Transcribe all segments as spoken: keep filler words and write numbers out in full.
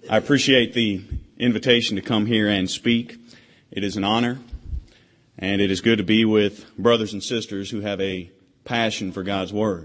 I appreciate the invitation to come here and speak. It is an honor, and it is good to be with brothers and sisters who have a passion for God's Word.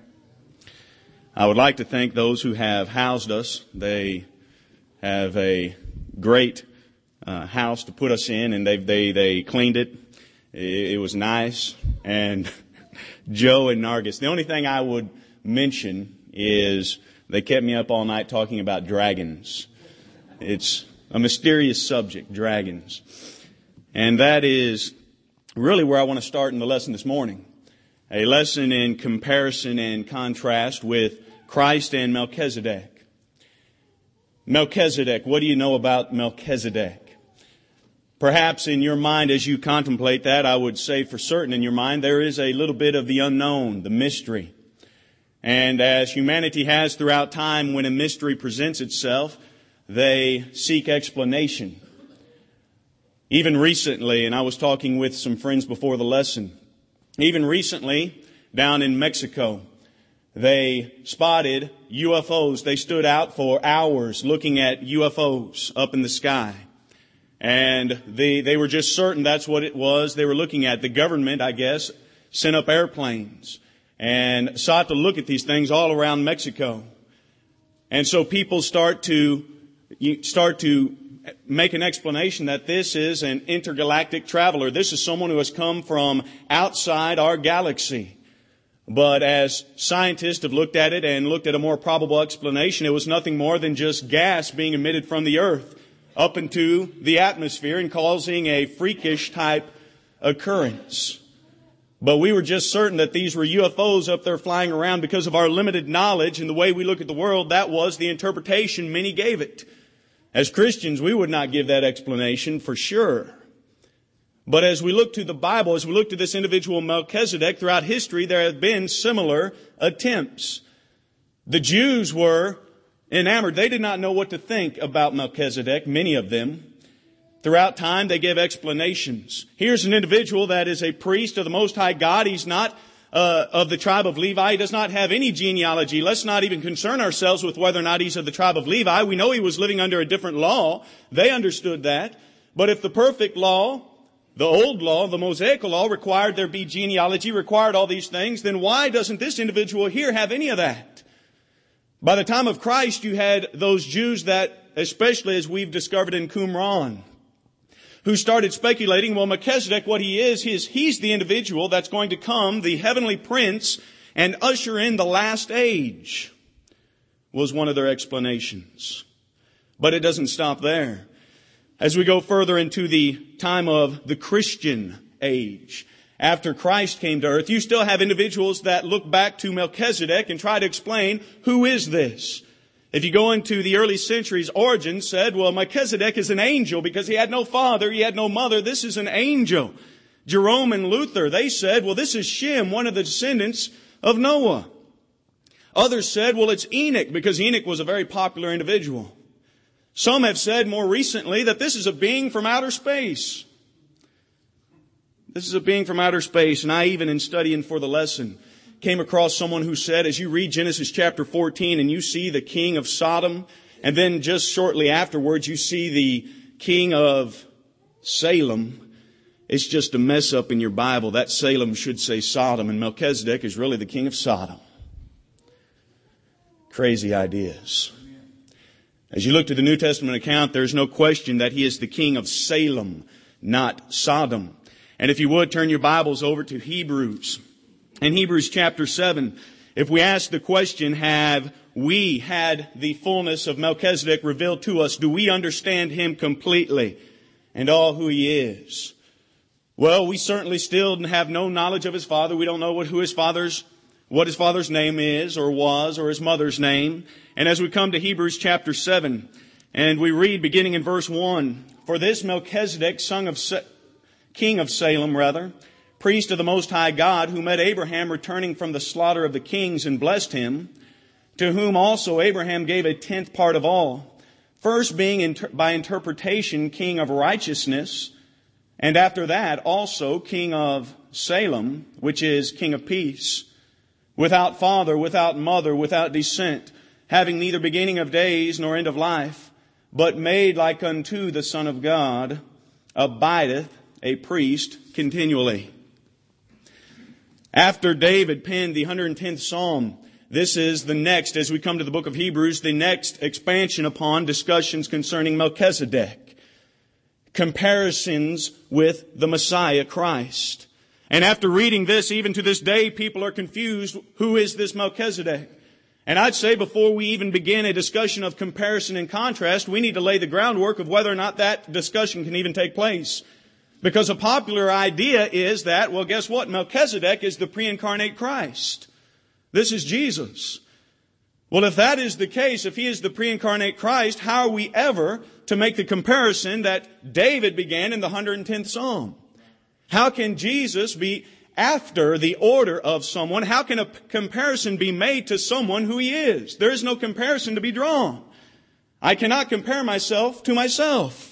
I would like to thank those who have housed us. They have a great uh, house to put us in, and they they they cleaned it. It, it was nice, and Joe and Nargis. The only thing I would mention is they kept me up all night talking about dragons. It's a mysterious subject, dragons. And that is really where I want to start in the lesson this morning. A lesson in comparison and contrast with Christ and Melchizedek. Melchizedek, what do you know about Melchizedek? Perhaps in your mind as you contemplate that, I would say for certain in your mind there is a little bit of the unknown, the mystery. And as humanity has throughout time, when a mystery presents itself, they seek explanation. Even recently, and I was talking with some friends before the lesson, even recently down in Mexico, they spotted U F Os. They stood out for hours looking at U F Os up in the sky. And they, they were just certain that's what it was they were looking at. The government, I guess, sent up airplanes and sought to look at these things all around Mexico. And so people start to you start to make an explanation that this is an intergalactic traveler. This is someone who has come from outside our galaxy. But as scientists have looked at it and looked at a more probable explanation, it was nothing more than just gas being emitted from the earth up into the atmosphere and causing a freakish type occurrence. But we were just certain that these were U F Os up there flying around because of our limited knowledge and the way we look at the world. That was the interpretation many gave it. As Christians, we would not give that explanation for sure. But as we look to the Bible, as we look to this individual Melchizedek, throughout history, there have been similar attempts. The Jews were enamored. They did not know what to think about Melchizedek, many of them. Throughout time, they gave explanations. Here's an individual that is a priest of the Most High God. He's not uh, of the tribe of Levi. He does not have any genealogy. Let's not even concern ourselves with whether or not he's of the tribe of Levi. We know he was living under a different law. They understood that. But if the perfect law, the old law, the Mosaical law, required there be genealogy, required all these things, then why doesn't this individual here have any of that? By the time of Christ, you had those Jews that, especially as we've discovered in Qumran, who started speculating, well, Melchizedek, what he is, he is, he's the individual that's going to come, the heavenly prince, and usher in the last age, was one of their explanations. But it doesn't stop there. As we go further into the time of the Christian age, after Christ came to earth, you still have individuals that look back to Melchizedek and try to explain, who is this? If you go into the early centuries, Origen said, well, Melchizedek is an angel because he had no father, he had no mother. This is an angel. Jerome and Luther, they said, well, this is Shem, one of the descendants of Noah. Others said, well, it's Enoch because Enoch was a very popular individual. Some have said more recently that this is a being from outer space. This is a being from outer space. And I even in studying for the lesson came across someone who said, as you read Genesis chapter fourteen and you see the king of Sodom, and then just shortly afterwards you see the king of Salem, it's just a mess up in your Bible. That Salem should say Sodom, and Melchizedek is really the king of Sodom. Crazy ideas. As you look to the New Testament account, there's no question that he is the king of Salem, not Sodom. And if you would, turn your Bibles over to Hebrews. In Hebrews chapter seven, if we ask the question, have we had the fullness of Melchizedek revealed to us? Do we understand him completely and all who he is? Well, we certainly still have no knowledge of his father. We don't know what, who his father's, what his father's name is or was or his mother's name. And as we come to Hebrews chapter seven and we read beginning in verse one, for this Melchizedek, son of Sa- king of Salem, rather, priest of the Most High God, who met Abraham returning from the slaughter of the kings and blessed him, to whom also Abraham gave a tenth part of all, first being inter- by interpretation king of righteousness, and after that also king of Salem, which is king of peace, without father, without mother, without descent, having neither beginning of days nor end of life, but made like unto the Son of God, abideth a priest continually. After David penned the one hundred tenth Psalm, this is the next, as we come to the book of Hebrews, the next expansion upon discussions concerning Melchizedek. Comparisons with the Messiah, Christ. And after reading this, even to this day, people are confused. Who is this Melchizedek? And I'd say before we even begin a discussion of comparison and contrast, we need to lay the groundwork of whether or not that discussion can even take place. Because a popular idea is that, well, guess what? Melchizedek is the pre-incarnate Christ. This is Jesus. Well, if that is the case, if He is the pre-incarnate Christ, how are we ever to make the comparison that David began in the one hundred tenth Psalm? How can Jesus be after the order of someone? How can a comparison be made to someone who He is? There is no comparison to be drawn. I cannot compare myself to myself.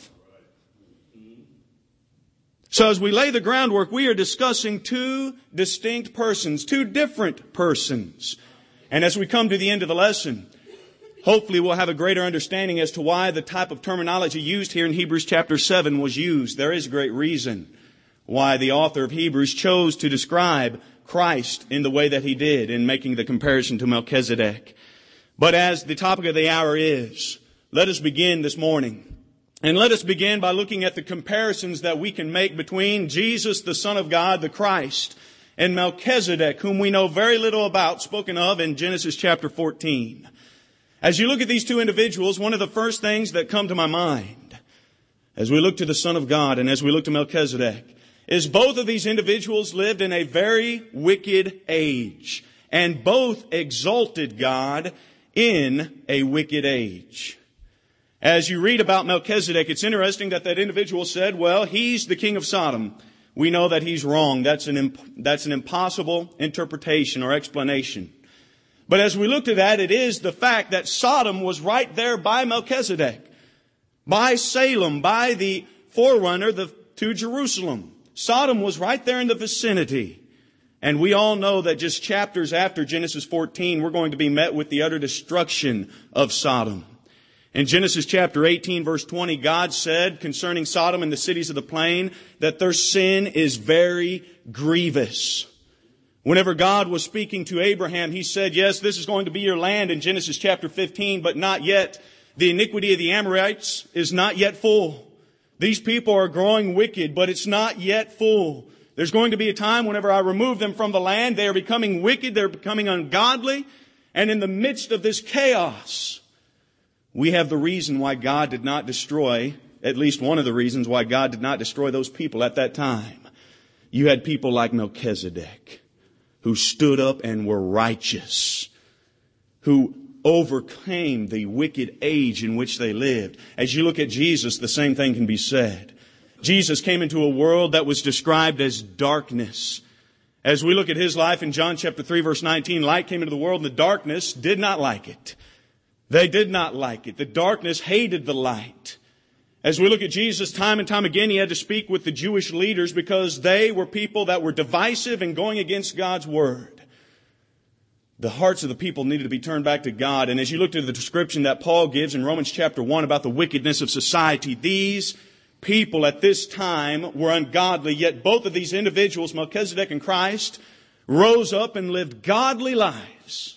So as we lay the groundwork, we are discussing two distinct persons, two different persons. And as we come to the end of the lesson, hopefully we'll have a greater understanding as to why the type of terminology used here in Hebrews chapter seven was used. There is a great reason why the author of Hebrews chose to describe Christ in the way that he did in making the comparison to Melchizedek. But as the topic of the hour is, let us begin this morning. And let us begin by looking at the comparisons that we can make between Jesus, the Son of God, the Christ, and Melchizedek, whom we know very little about, spoken of in Genesis chapter fourteen. As you look at these two individuals, one of the first things that come to my mind, as we look to the Son of God and as we look to Melchizedek, is both of these individuals lived in a very wicked age, and both exalted God in a wicked age. As you read about Melchizedek, it's interesting that that individual said, well, he's the king of Sodom. We know that he's wrong. That's an, imp- that's an impossible interpretation or explanation. But as we look to that, it is the fact that Sodom was right there by Melchizedek, by Salem, by the forerunner the, to Jerusalem. Sodom was right there in the vicinity. And we all know that just chapters after Genesis fourteen, we're going to be met with the utter destruction of Sodom. In Genesis chapter eighteen, verse twenty, God said concerning Sodom and the cities of the plain that their sin is very grievous. Whenever God was speaking to Abraham, He said, yes, this is going to be your land in Genesis chapter fifteen, but not yet. The iniquity of the Amorites is not yet full. These people are growing wicked, but it's not yet full. There's going to be a time whenever I remove them from the land, they are becoming wicked, they're becoming ungodly, and in the midst of this chaos, we have the reason why God did not destroy, at least one of the reasons why God did not destroy those people at that time. You had people like Melchizedek who stood up and were righteous, who overcame the wicked age in which they lived. As you look at Jesus, the same thing can be said. Jesus came into a world that was described as darkness. As we look at His life in John chapter three, verse nineteen, light came into the world and the darkness did not like it. They did not like it. The darkness hated the light. As we look at Jesus, time and time again, He had to speak with the Jewish leaders because they were people that were divisive and going against God's Word. The hearts of the people needed to be turned back to God. And as you look at the description that Paul gives in Romans chapter one about the wickedness of society, these people at this time were ungodly, yet both of these individuals, Melchizedek and Christ, rose up and lived godly lives.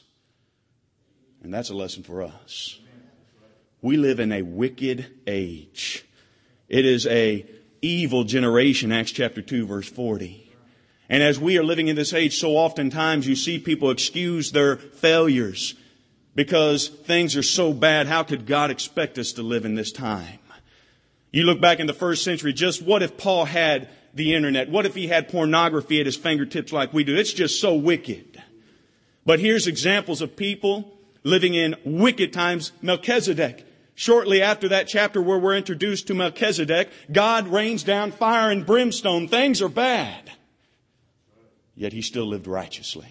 And that's a lesson for us. We live in a wicked age. It is a evil generation, Acts chapter two, verse forty. And as we are living in this age, so oftentimes you see people excuse their failures because things are so bad. How could God expect us to live in this time? You look back in the first century, just what if Paul had the internet? What if he had pornography at his fingertips like we do? It's just so wicked. But here's examples of people living in wicked times. Melchizedek. Shortly after that chapter where we're introduced to Melchizedek, God rains down fire and brimstone. Things are bad. Yet he still lived righteously.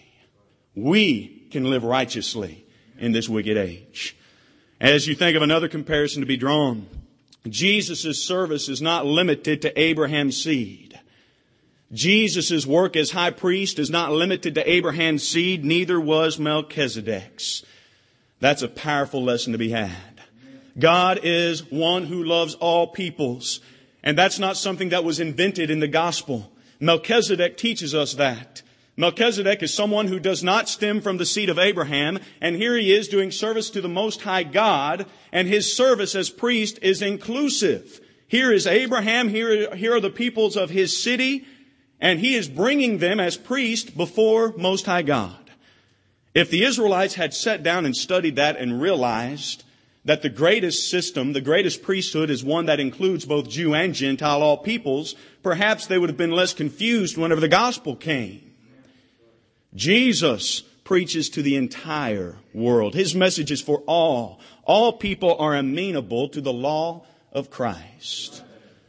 We can live righteously in this wicked age. As you think of another comparison to be drawn, Jesus' service is not limited to Abraham's seed. Jesus' work as high priest is not limited to Abraham's seed, neither was Melchizedek's. That's a powerful lesson to be had. God is one who loves all peoples. And that's not something that was invented in the gospel. Melchizedek teaches us that. Melchizedek is someone who does not stem from the seed of Abraham, and here he is doing service to the Most High God, and his service as priest is inclusive. Here is Abraham, here, here are the peoples of his city, and he is bringing them as priest before Most High God. If the Israelites had sat down and studied that and realized that the greatest system, the greatest priesthood is one that includes both Jew and Gentile, all peoples, perhaps they would have been less confused whenever the gospel came. Jesus preaches to the entire world. His message is for all. All people are amenable to the law of Christ.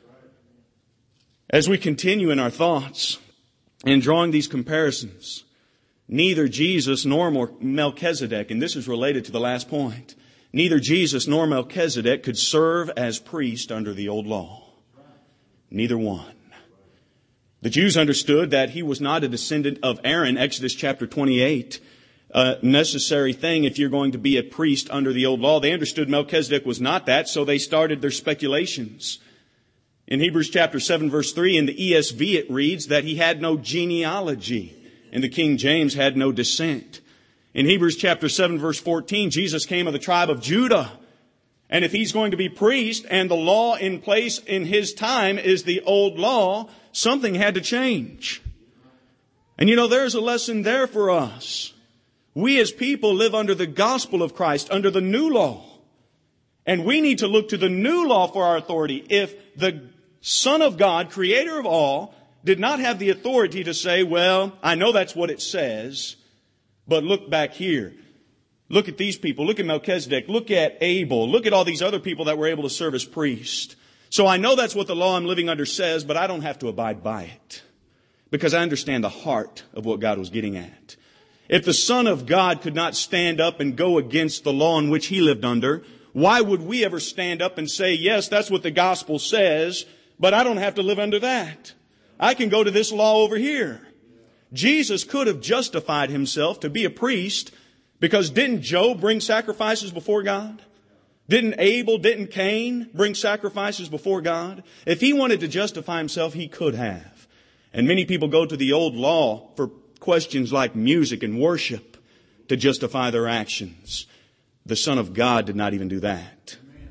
As we continue in our thoughts and drawing these comparisons, neither Jesus nor Melchizedek, and this is related to the last point, neither Jesus nor Melchizedek could serve as priest under the old law. Neither one. The Jews understood that he was not a descendant of Aaron, Exodus chapter twenty-eight, a necessary thing if you're going to be a priest under the old law. They understood Melchizedek was not that, so they started their speculations. In Hebrews chapter seven, verse three, in the E S V it reads that he had no genealogy. In the King James, had no descent. In Hebrews chapter seven, verse fourteen, Jesus came of the tribe of Judah. And if he's going to be priest and the law in place in his time is the old law, something had to change. And you know, there's a lesson there for us. We as people live under the gospel of Christ, under the new law. And we need to look to the new law for our authority. If the Son of God, creator of all, did not have the authority to say, well, I know that's what it says, but look back here. Look at these people. Look at Melchizedek. Look at Abel. Look at all these other people that were able to serve as priests. So I know that's what the law I'm living under says, but I don't have to abide by it because I understand the heart of what God was getting at. If the Son of God could not stand up and go against the law in which he lived under, why would we ever stand up and say, yes, that's what the gospel says, but I don't have to live under that. I can go to this law over here. Jesus could have justified himself to be a priest because didn't Job bring sacrifices before God? Didn't Abel, didn't Cain bring sacrifices before God? If he wanted to justify himself, he could have. And many people go to the old law for questions like music and worship to justify their actions. The Son of God did not even do that.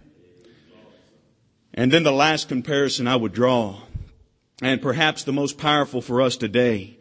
And then the last comparison I would draw, and perhaps the most powerful for us today,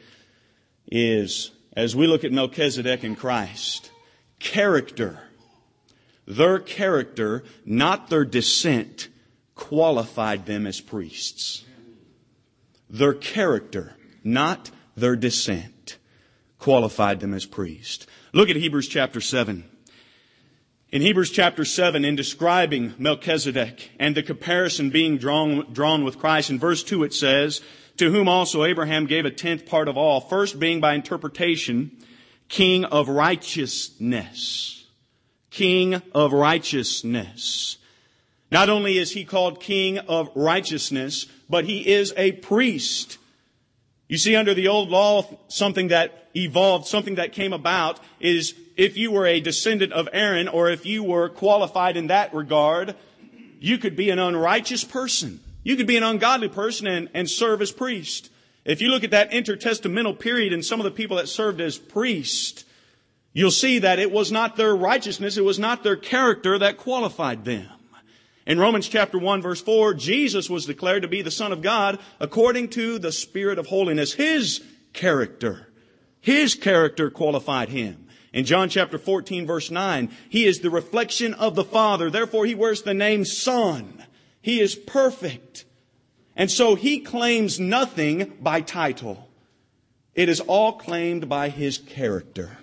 is as we look at Melchizedek and Christ, character. Their character, not their descent, qualified them as priests. Their character, not their descent, qualified them as priests. Look at Hebrews chapter seven. In Hebrews chapter seven, in describing Melchizedek and the comparison being drawn, drawn with Christ, in verse two it says, to whom also Abraham gave a tenth part of all, first being by interpretation, king of righteousness. King of righteousness. Not only is he called king of righteousness, but he is a priest. You see, under the old law, something that evolved, something that came about is if you were a descendant of Aaron or if you were qualified in that regard, you could be an unrighteous person. You could be an ungodly person and, and serve as priest. If you look at that intertestamental period and some of the people that served as priests, you'll see that it was not their righteousness, it was not their character that qualified them. In Romans chapter one verse four, Jesus was declared to be the Son of God according to the Spirit of holiness. His character, His character qualified Him. In John chapter fourteen verse nine, He is the reflection of the Father. Therefore He wears the name Son. He is perfect. And so He claims nothing by title. It is all claimed by His character.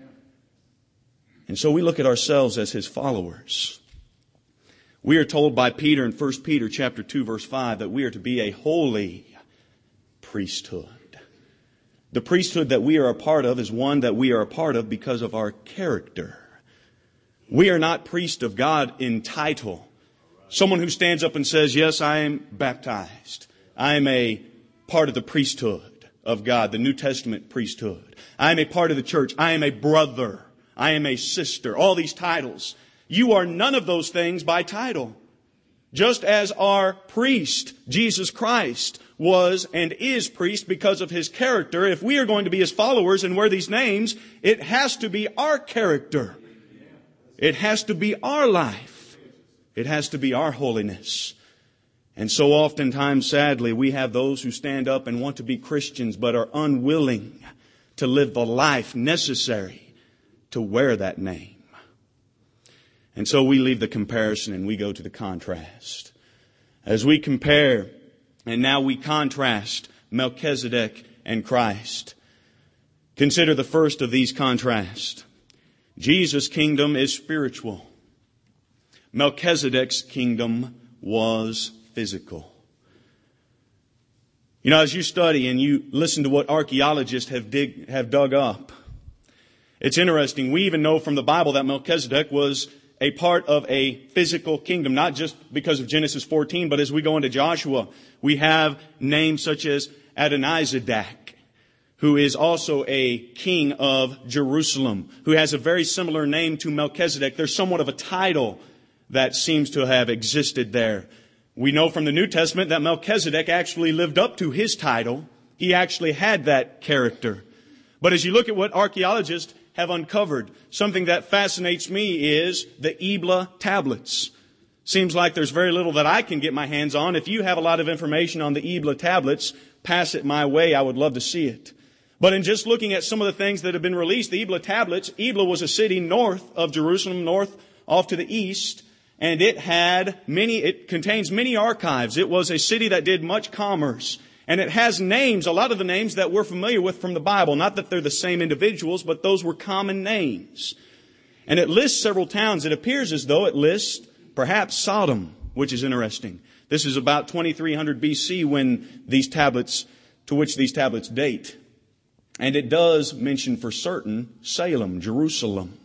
And so we look at ourselves as His followers. We are told by Peter in First Peter chapter two verse five that we are to be a holy priesthood. The priesthood that we are a part of is one that we are a part of because of our character. We are not priests of God in title. Someone who stands up and says, yes, I am baptized. I am a part of the priesthood of God, the New Testament priesthood. I am a part of the church. I am a brother. I am a sister. All these titles. You are none of those things by title. Just as our priest, Jesus Christ, was and is priest because of His character, if we are going to be His followers and wear these names, it has to be our character. It has to be our life. It has to be our holiness. And so oftentimes, sadly, we have those who stand up and want to be Christians but are unwilling to live the life necessary to wear that name. And so we leave the comparison and we go to the contrast. As we compare, and now we contrast Melchizedek and Christ. Consider the first of these contrasts. Jesus' kingdom is spiritual. Melchizedek's kingdom was physical. You know, as you study and you listen to what archaeologists have dig, have dug up, it's interesting. We even know from the Bible that Melchizedek was a part of a physical kingdom, not just because of Genesis fourteen, but as we go into Joshua, we have names such as Adonizedek, who is also a king of Jerusalem, who has a very similar name to Melchizedek. There's somewhat of a title that seems to have existed there. We know from the New Testament that Melchizedek actually lived up to his title. He actually had that character. But as you look at what archaeologists have uncovered, something that fascinates me is the Ebla tablets. Seems like there's very little that I can get my hands on. If you have a lot of information on the Ebla tablets, pass it my way. I would love to see it. But in just looking at some of the things that have been released, the Ebla tablets, Ebla was a city north of Jerusalem, north off to the east, and it had many, it contains many archives. It was a city that did much commerce. And it has names, a lot of the names that we're familiar with from the Bible. Not that they're the same individuals, but those were common names. And it lists several towns. It appears as though it lists perhaps Sodom, which is interesting. This is about twenty-three hundred B C when these tablets, to which these tablets date. And it does mention for certain Salem, Jerusalem,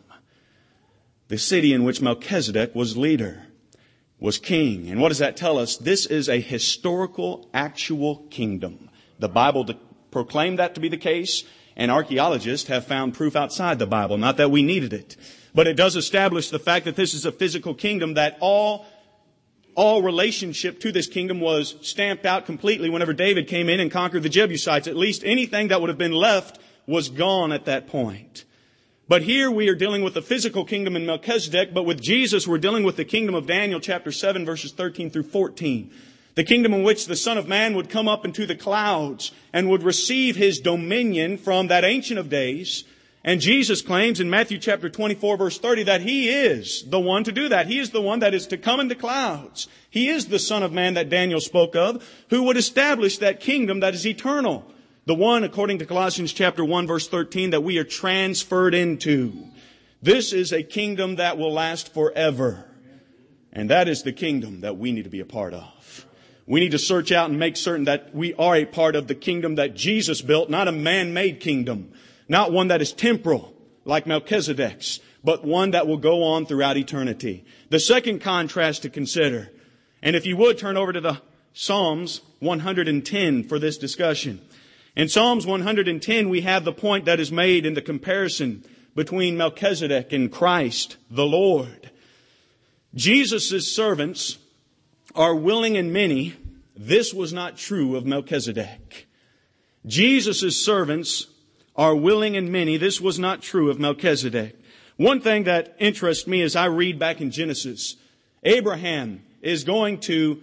the city in which Melchizedek was leader, was king. And what does that tell us? This is a historical, actual kingdom. The Bible de- proclaimed that to be the case, and archaeologists have found proof outside the Bible. Not that we needed it, but it does establish the fact that this is a physical kingdom, that all, all relationship to this kingdom was stamped out completely whenever David came in and conquered the Jebusites. At least anything that would have been left was gone at that point. But here we are dealing with the physical kingdom in Melchizedek, but with Jesus we're dealing with the kingdom of Daniel chapter seven verses thirteen through fourteen. The kingdom in which the Son of Man would come up into the clouds and would receive His dominion from that Ancient of Days. And Jesus claims in Matthew chapter twenty-four verse thirty that He is the one to do that. He is the one that is to come in the clouds. He is the Son of Man that Daniel spoke of, who would establish that kingdom that is eternal. The one, according to Colossians chapter one verse thirteen, that we are transferred into. This is a kingdom that will last forever. And that is the kingdom that we need to be a part of. We need to search out and make certain that we are a part of the kingdom that Jesus built, not a man-made kingdom, not one that is temporal like Melchizedek's, but one that will go on throughout eternity. The second contrast to consider, and if you would turn over to the Psalms one hundred ten for this discussion. In Psalms one hundred ten, we have the point that is made in the comparison between Melchizedek and Christ, the Lord. Jesus' servants are willing and many. This was not true of Melchizedek. Jesus' servants are willing and many. This was not true of Melchizedek. One thing that interests me as I read back in Genesis, Abraham is going to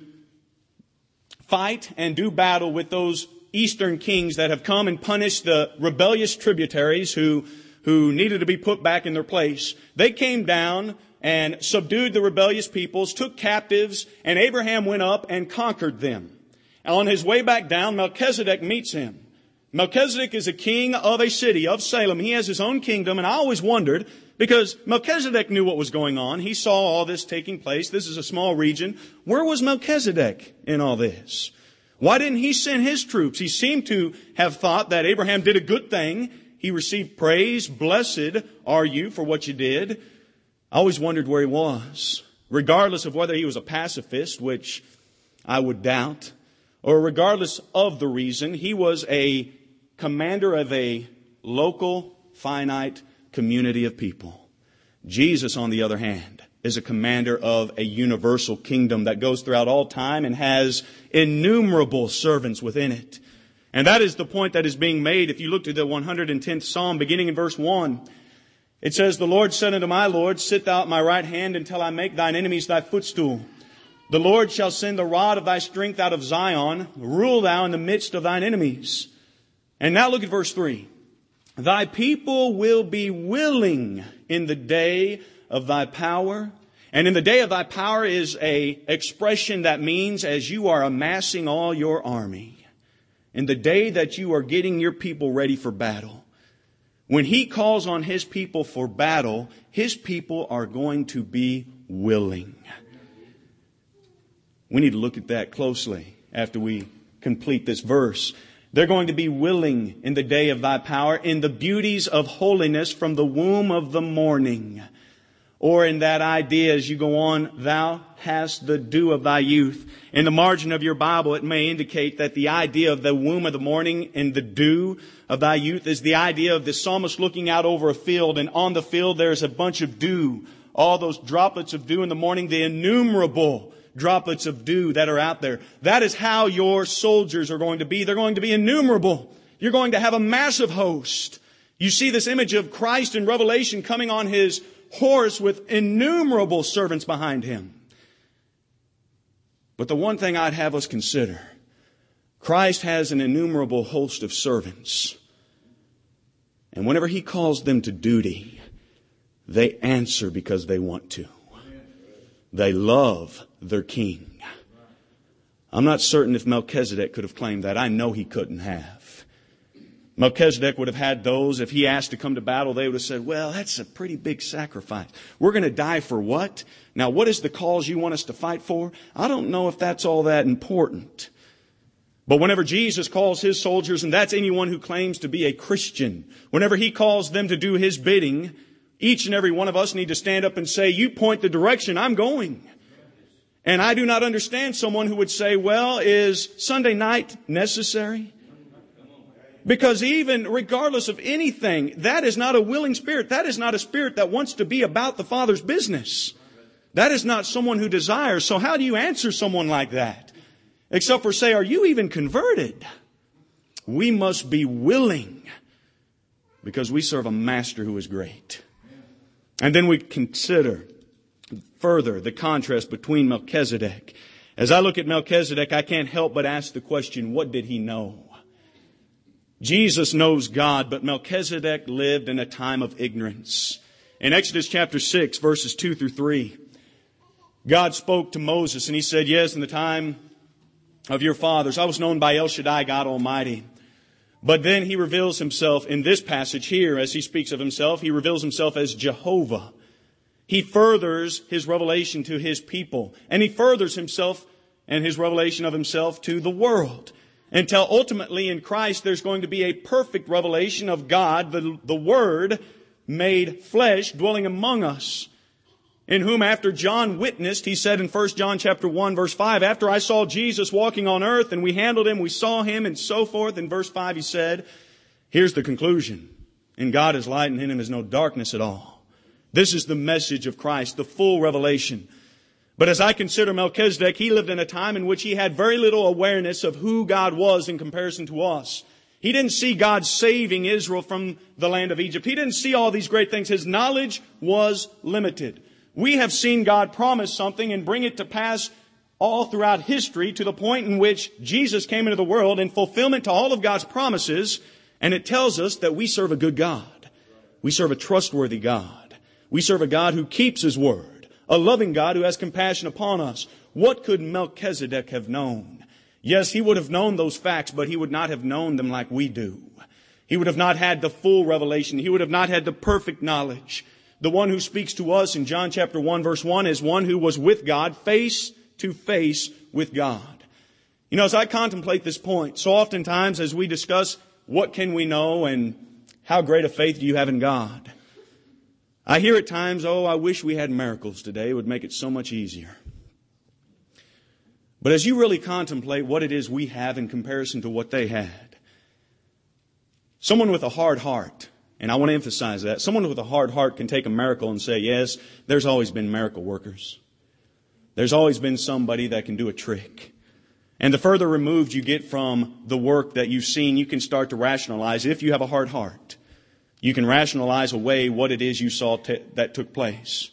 fight and do battle with those eastern kings that have come and punished the rebellious tributaries who, who needed to be put back in their place. They came down and subdued the rebellious peoples, took captives, and Abraham went up and conquered them. On his way back down, Melchizedek meets him. Melchizedek is a king of a city, of Salem. He has his own kingdom, and I always wondered, because Melchizedek knew what was going on. He saw all this taking place. This is a small region. Where was Melchizedek in all this? Why didn't he send his troops? He seemed to have thought that Abraham did a good thing. He received praise. Blessed are you for what you did. I always wondered where he was. Regardless of whether he was a pacifist, which I would doubt, or regardless of the reason, he was a commander of a local, finite community of people. Jesus, on the other hand, is a commander of a universal kingdom that goes throughout all time and has innumerable servants within it. And that is the point that is being made. If you look to the one hundred tenth Psalm, beginning in verse one, it says, "The Lord said unto my Lord, Sit thou at my right hand until I make thine enemies thy footstool. The Lord shall send the rod of thy strength out of Zion. Rule thou in the midst of thine enemies." And now look at verse three. "Thy people will be willing in the day of thy power." And in the day of thy power is a expression that means as you are amassing all your army. In the day that you are getting your people ready for battle. When He calls on His people for battle, His people are going to be willing. We need to look at that closely after we complete this verse. They're going to be willing in the day of thy power, in the beauties of holiness from the womb of the morning. Or in that idea as you go on, thou hast the dew of thy youth. In the margin of your Bible, it may indicate that the idea of the womb of the morning and the dew of thy youth is the idea of the psalmist looking out over a field, and on the field there's a bunch of dew. All those droplets of dew in the morning, the innumerable droplets of dew that are out there. That is how your soldiers are going to be. They're going to be innumerable. You're going to have a massive host. You see this image of Christ in Revelation coming on His horse with innumerable servants behind Him. But the one thing I'd have us consider, Christ has an innumerable host of servants. And whenever He calls them to duty, they answer because they want to. They love their king. I'm not certain if Melchizedek could have claimed that. I know he couldn't have. Melchizedek would have had those, if he asked to come to battle, they would have said, well, that's a pretty big sacrifice. We're going to die for what? Now, what is the cause you want us to fight for? I don't know if that's all that important. But whenever Jesus calls His soldiers, and that's anyone who claims to be a Christian, whenever He calls them to do His bidding, each and every one of us need to stand up and say, you point the direction, I'm going. And I do not understand someone who would say, well, is Sunday night necessary? Because even regardless of anything, that is not a willing spirit. That is not a spirit that wants to be about the Father's business. That is not someone who desires. So how do you answer someone like that? Except for say, are you even converted? We must be willing because we serve a master who is great. And then we consider further the contrast between Melchizedek. As I look at Melchizedek, I can't help but ask the question, what did he know? Jesus knows God, but Melchizedek lived in a time of ignorance. In Exodus chapter six, verses two through three, God spoke to Moses and He said, yes, in the time of your fathers, I was known by El Shaddai, God Almighty. But then He reveals Himself in this passage here, as He speaks of Himself, He reveals Himself as Jehovah. He furthers His revelation to His people, and He furthers Himself and His revelation of Himself to the world. Until ultimately in Christ there's going to be a perfect revelation of God, the, the Word made flesh, dwelling among us. In whom after John witnessed, he said in First John chapter one verse five, after I saw Jesus walking on earth and we handled Him, we saw Him and so forth. In verse five he said, here's the conclusion. In God is light and in Him is no darkness at all. This is the message of Christ, the full revelation. But as I consider Melchizedek, he lived in a time in which he had very little awareness of who God was in comparison to us. He didn't see God saving Israel from the land of Egypt. He didn't see all these great things. His knowledge was limited. We have seen God promise something and bring it to pass all throughout history to the point in which Jesus came into the world in fulfillment to all of God's promises. And it tells us that we serve a good God. We serve a trustworthy God. We serve a God who keeps His word. A loving God who has compassion upon us. What could Melchizedek have known? Yes, he would have known those facts, but he would not have known them like we do. He would have not had the full revelation. He would have not had the perfect knowledge. The one who speaks to us in John chapter one verse one is one who was with God, face to face with God. You know, as I contemplate this point, so oftentimes as we discuss what can we know and how great a faith do you have in God, I hear at times, oh, I wish we had miracles today. It would make it so much easier. But as you really contemplate what it is we have in comparison to what they had, someone with a hard heart And I want to emphasize that. Someone with a hard heart can take a miracle and say, yes, there's always been miracle workers. There's always been somebody that can do a trick. And the further removed you get from the work that you've seen, you can start to rationalize. If you have a hard heart, you can rationalize away what it is you saw t- that took place.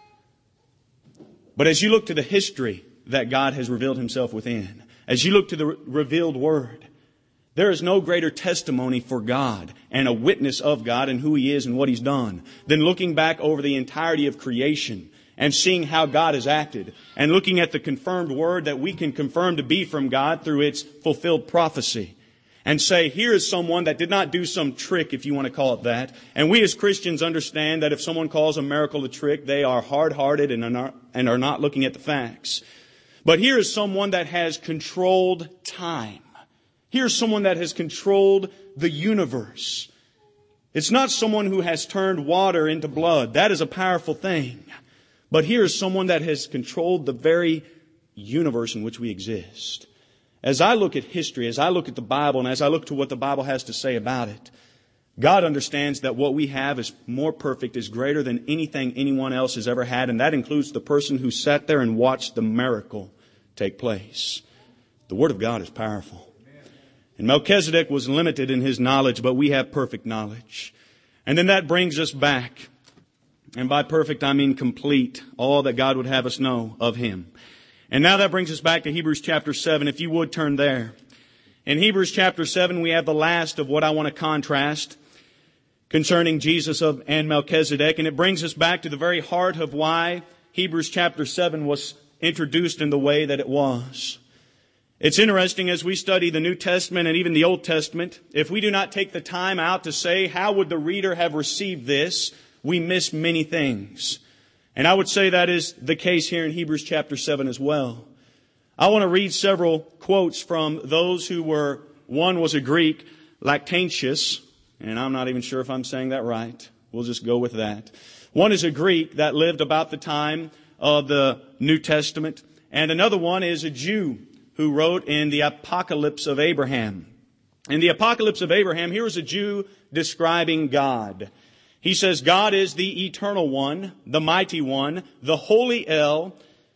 But as you look to the history that God has revealed Himself within, as you look to the re- revealed Word, there is no greater testimony for God and a witness of God and who He is and what He's done than looking back over the entirety of creation and seeing how God has acted and looking at the confirmed Word that we can confirm to be from God through its fulfilled prophecy. And say, here is someone that did not do some trick, if you want to call it that. And we as Christians understand that if someone calls a miracle a trick, they are hard-hearted and are not, and are not looking at the facts. But here is someone that has controlled time. Here's someone that has controlled the universe. It's not someone who has turned water into blood. That is a powerful thing. But here is someone that has controlled the very universe in which we exist. As I look at history, as I look at the Bible, and as I look to what the Bible has to say about it, God understands that what we have is more perfect, is greater than anything anyone else has ever had, and that includes the person who sat there and watched the miracle take place. The Word of God is powerful. And Melchizedek was limited in his knowledge, but we have perfect knowledge. And then that brings us back, and by perfect I mean complete, all that God would have us know of Him. And now that brings us back to Hebrews chapter seven. If you would turn there. In Hebrews chapter seven, we have the last of what I want to contrast concerning Jesus of, and Melchizedek. And it brings us back to the very heart of why Hebrews chapter seven was introduced in the way that it was. It's interesting as we study the New Testament and even the Old Testament, if we do not take the time out to say, how would the reader have received this, we miss many things. And I would say that is the case here in Hebrews chapter seven as well. I want to read several quotes from those who were, one was a Greek, Lactantius, and I'm not even sure if I'm saying that right. We'll just go with that. One is a Greek that lived about the time of the New Testament, and another one is a Jew who wrote in the Apocalypse of Abraham. In the Apocalypse of Abraham, here is a Jew describing God. He says, God is the eternal one, the mighty one, the holy El,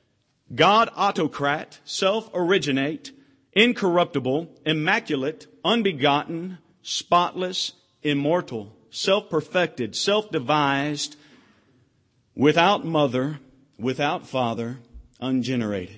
God autocrat, self-originate, incorruptible, immaculate, unbegotten, spotless, immortal, self-perfected, self-devised, without mother, without father, ungenerated.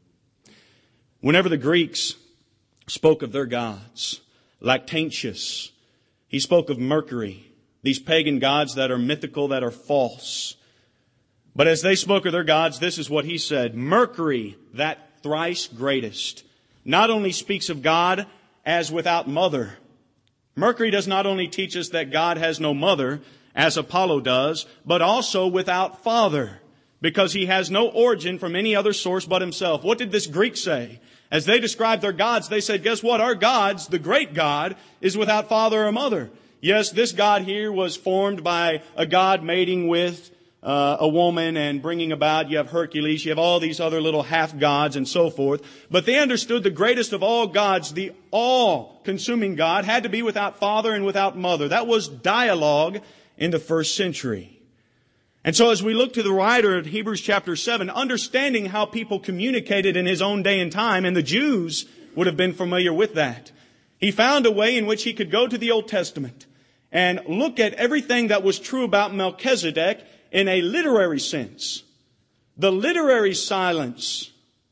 Whenever the Greeks spoke of their gods, Lactantius, he spoke of Mercury, these pagan gods that are mythical, that are false. But as they spoke of their gods, this is what he said. Mercury, that thrice greatest, not only speaks of God as without mother. Mercury does not only teach us that God has no mother, as Apollo does, but also without father, because he has no origin from any other source but himself. What did this Greek say? As they described their gods, they said, guess what? Our gods, the great God, is without father or mother. Yes, this God here was formed by a God mating with uh, a woman and bringing about, you have Hercules, you have all these other little half-gods and so forth. But they understood the greatest of all gods, the all-consuming God, had to be without father and without mother. That was dialogue in the first century. And so as we look to the writer of Hebrews chapter seven, understanding how people communicated in his own day and time, and the Jews would have been familiar with that, he found a way in which he could go to the Old Testament and look at everything that was true about Melchizedek in a literary sense. The literary silence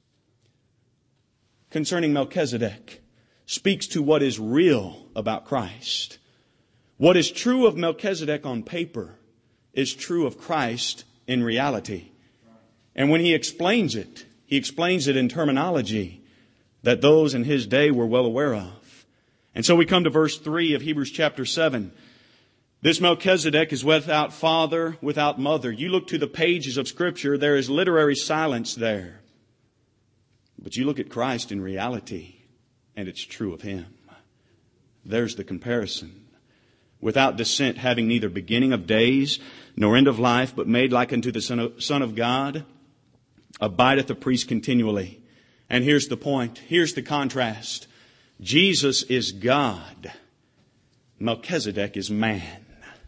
concerning Melchizedek speaks to what is real about Christ. What is true of Melchizedek on paper is true of Christ in reality. And when he explains it, he explains it in terminology that those in his day were well aware of. And so we come to verse three of Hebrews chapter seven. This Melchizedek is without father, without mother. You look to the pages of Scripture, there is literary silence there. But you look at Christ in reality, and it's true of him. There's the comparison. Without descent, having neither beginning of days nor end of life, but made like unto the Son of, Son of God, abideth the priest continually. And here's the point. Here's the contrast. Jesus is God. Melchizedek is man.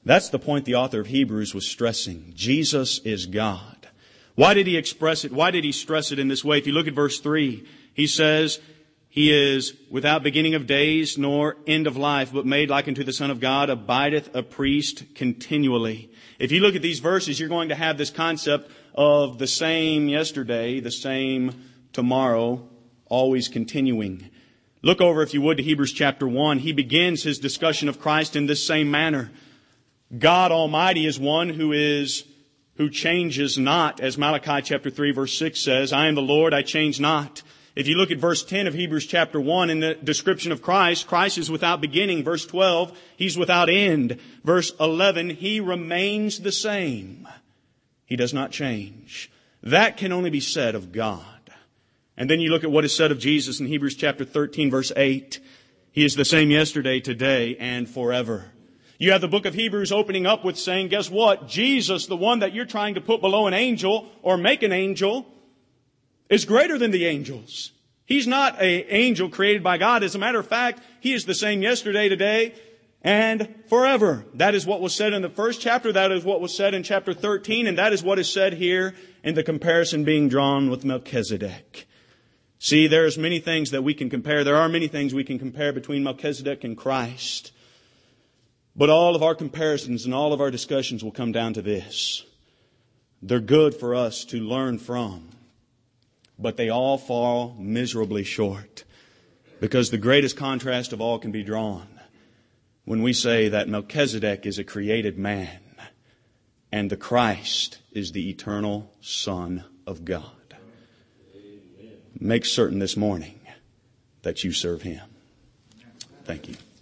That's the point the author of Hebrews was stressing. Jesus is God. Why did he express it? Why did he stress it in this way? If you look at verse three, he says, He is without beginning of days nor end of life, but made like unto the Son of God, abideth a priest continually. If you look at these verses, you're going to have this concept of the same yesterday, the same tomorrow, always continuing. Look over, if you would, to Hebrews chapter one. He begins his discussion of Christ in this same manner. God Almighty is one who is, who changes not, as Malachi chapter three verse six says, I am the Lord, I change not. If you look at verse ten of Hebrews chapter one, in the description of Christ, Christ is without beginning. Verse twelve, He's without end. Verse eleven, He remains the same. He does not change. That can only be said of God. And then you look at what is said of Jesus in Hebrews chapter thirteen, verse eight. He is the same yesterday, today, and forever. You have the book of Hebrews opening up with saying, guess what? Jesus, the one that you're trying to put below an angel or make an angel, is greater than the angels. He's not an angel created by God. As a matter of fact, He is the same yesterday, today, and forever. That is what was said in the first chapter. That is what was said in chapter thirteen. And that is what is said here in the comparison being drawn with Melchizedek. See, there's many things that we can compare. There are many things we can compare between Melchizedek and Christ. But all of our comparisons and all of our discussions will come down to this. They're good for us to learn from. But they all fall miserably short. Because the greatest contrast of all can be drawn when we say that Melchizedek is a created man and the Christ is the eternal Son of God. Make certain this morning that you serve Him. Thank you.